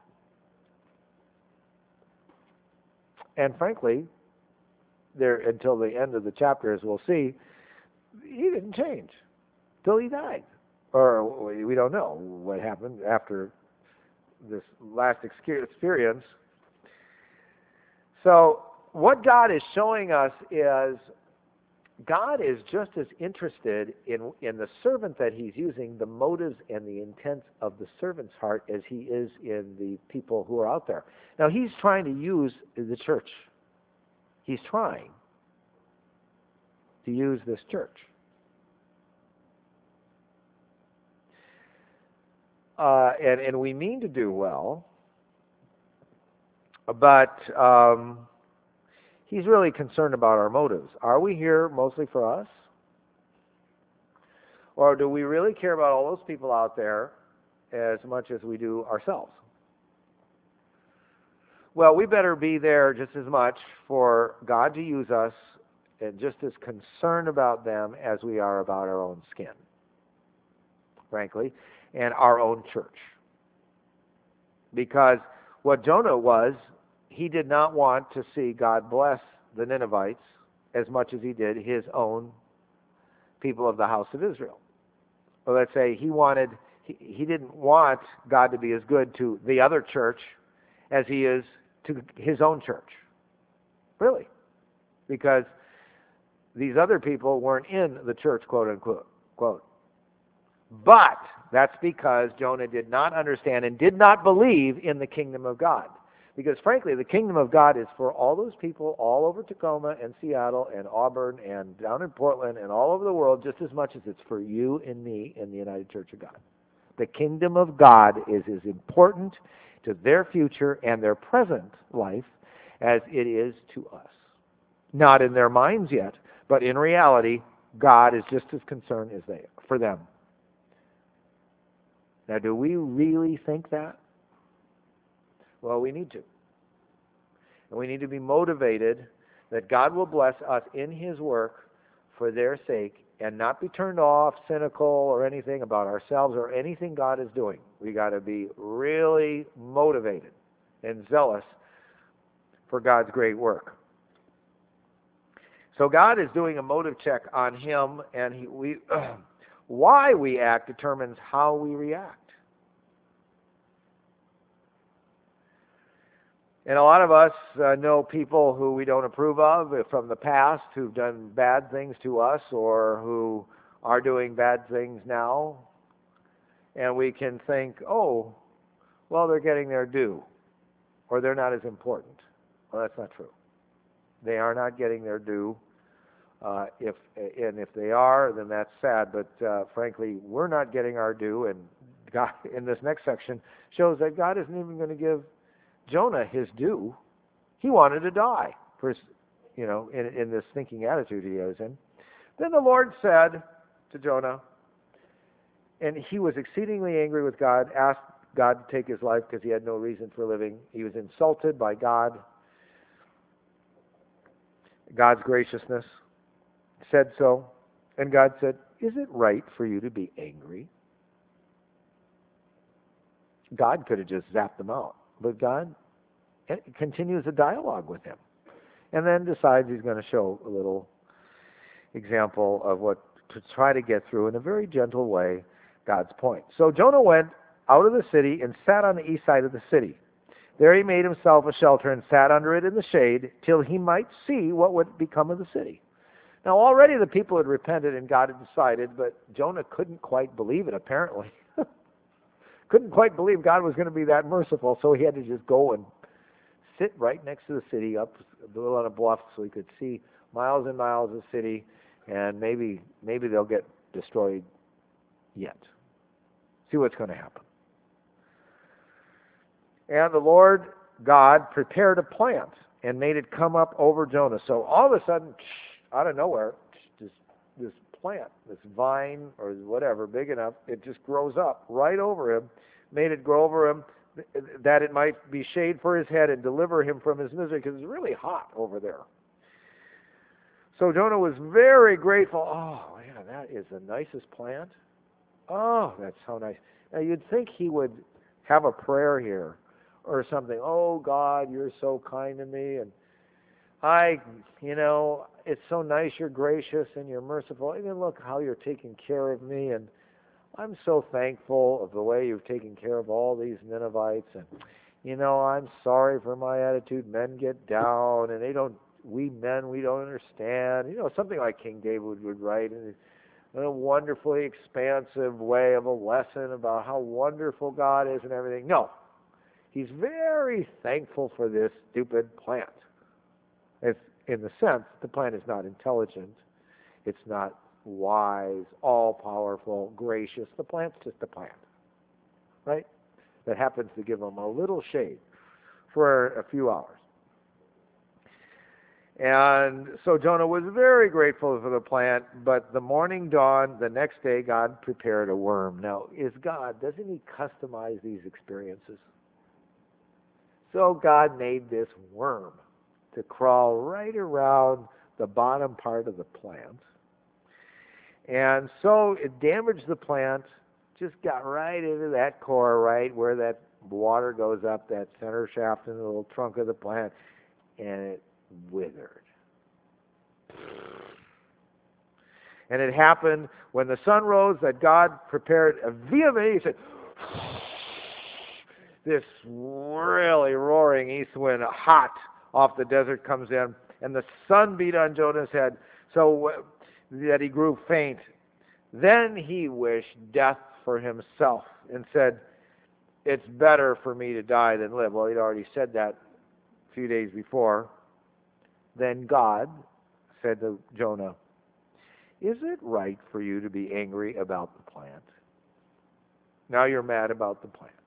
And frankly, until the end of the chapter, as we'll see, he didn't change till he died. Or we don't know what happened after this last experience. So what God is showing us is God is just as interested in the servant that he's using, the motives and the intents of the servant's heart, as he is in the people who are out there. Now, he's trying to use the church. He's trying to use this church. and we mean to do well, but he's really concerned about our motives. Are we here mostly for us? Or do we really care about all those people out there as much as we do ourselves? Well, we better be there just as much for God to use us and just as concerned about them as we are about our own skin, frankly, and our own church. Because what Jonah was, he did not want to see God bless the Ninevites as much as he did his own people of the house of Israel. Or let's say he didn't want God to be as good to the other church as he is to his own church. Really. Because these other people weren't in the church, quote unquote. Quote. But that's because Jonah did not understand and did not believe in the kingdom of God. Because frankly, the kingdom of God is for all those people all over Tacoma and Seattle and Auburn and down in Portland and all over the world just as much as it's for you and me in the United Church of God. The kingdom of God is as important to their future and their present life as it is to us. Not in their minds yet, but in reality, God is just as concerned as they are for them. Now, do we really think that? Well, we need to. And we need to be motivated that God will bless us in His work for their sake and not be turned off, cynical, or anything about ourselves or anything God is doing. We got to be really motivated and zealous for God's great work. So God is doing a motive check on him, and why we act determines how we react. And a lot of us know people who we don't approve of from the past who've done bad things to us or who are doing bad things now. And we can think, oh, well, they're getting their due, or they're not as important. Well, that's not true. They are not getting their due. If they are, then that's sad. But frankly, we're not getting our due. And God, in this next section, shows that God isn't even going to give Jonah his due. He wanted to die for his, in this thinking attitude he was in. Then the Lord said to Jonah, and he was exceedingly angry with God, asked God to take his life because he had no reason for living. He was insulted by God. God's graciousness said so. And God said, is it right for you to be angry? God could have just zapped them out. But God continues a dialogue with him. And then decides he's going to show a little example of what to try to get through in a very gentle way God's point. So Jonah went out of the city and sat on the east side of the city. There he made himself a shelter and sat under it in the shade till he might see what would become of the city. Now already the people had repented and God had decided, but Jonah couldn't quite believe it apparently. Couldn't quite believe God was going to be that merciful, so he had to just go and sit right next to the city, up a little on a bluff, so he could see miles and miles of the city, and maybe they'll get destroyed yet. See what's going to happen. And the Lord God prepared a plant and made it come up over Jonah. So all of a sudden, out of nowhere, this plant, this vine or whatever, big enough, it just grows up right over him, made it grow over him that it might be shade for his head and deliver him from his misery, because it's really hot over there. So Jonah was very grateful. Oh, yeah, that is the nicest plant. Oh, that's so nice. Now, you'd think he would have a prayer here or something. Oh, God, you're so kind to me, and it's so nice you're gracious and you're merciful. And then look how you're taking care of me, and I'm so thankful of the way you've taken care of all these Ninevites. And, I'm sorry for my attitude. Men get down, and we men, we don't understand. Something like King David would write in a wonderfully expansive way of a lesson about how wonderful God is and everything. No. He's very thankful for this stupid plant. It's, in the sense, the plant is not intelligent. It's not wise, all-powerful, gracious. The plant's just a plant. right? That happens to give them a little shade for a few hours. And so Jonah was very grateful for the plant, but the morning dawned, the next day God prepared a worm. Now, doesn't he customize these experiences? So God made this worm to crawl right around the bottom part of the plant. And so it damaged the plant, just got right into that core, right where that water goes up, that center shaft in the little trunk of the plant, and it withered. And it happened when the sun rose that God prepared a vehement, he said, this really roaring east wind, hot off the desert comes in, and the sun beat on Jonah's head so that he grew faint. Then he wished death for himself and said, it's better for me to die than live. Well, he'd already said that a few days before. Then God said to Jonah, is it right for you to be angry about the plant? Now you're mad about the plant.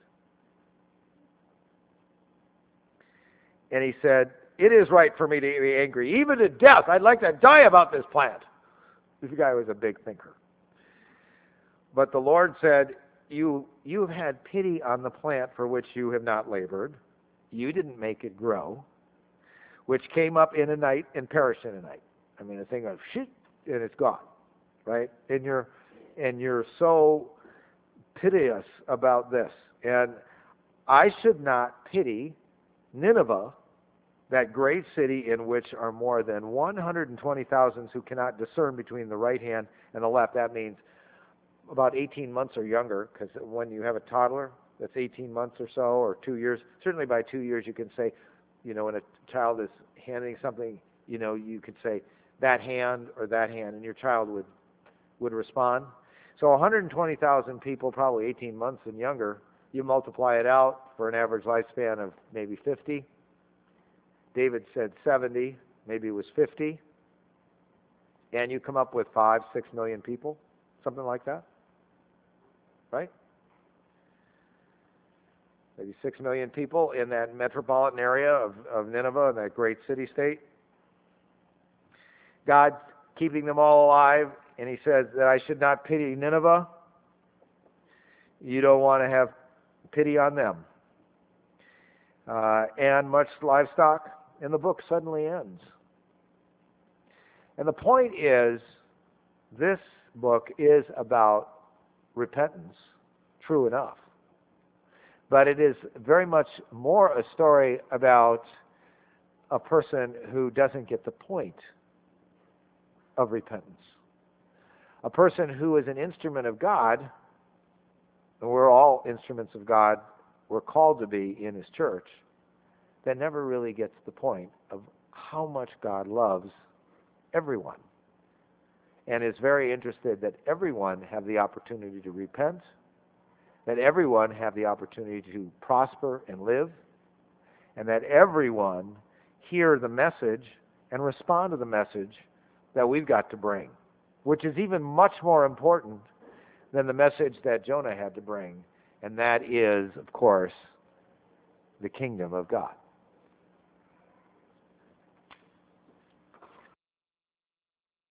And he said, it is right for me to be angry, even to death. I'd like to die about this plant. This guy was a big thinker. But the Lord said, you have had pity on the plant for which you have not labored. You didn't make it grow, which came up in a night and perished in a night. I mean, a thing of shit, and it's gone, right? And you're so piteous about this. And I should not pity Nineveh, that great city in which are more than 120,000 who cannot discern between the right hand and the left. That means about 18 months or younger, because when you have a toddler, that's 18 months or so, or 2 years. Certainly by 2 years you can say, when a child is handing something, you could say that hand or that hand, and your child would respond. So 120,000 people, probably 18 months and younger, you multiply it out for an average lifespan of maybe 50. David said 70, maybe it was 50. And you come up with 5-6 million people, something like that. Right? Maybe 6 million people in that metropolitan area of Nineveh, that great city-state. God keeping them all alive, and he says that I should not pity Nineveh. You don't want to have pity on them. And much livestock, and the book suddenly ends. And the point is, this book is about repentance, true enough. But it is very much more a story about a person who doesn't get the point of repentance. A person who is an instrument of God, and we're all instruments of God, we're called to be in his church, that never really gets the point of how much God loves everyone, and is very interested that everyone have the opportunity to repent, that everyone have the opportunity to prosper and live, and that everyone hear the message and respond to the message that we've got to bring, which is even much more important than the message that Jonah had to bring, and that is, of course, the kingdom of God.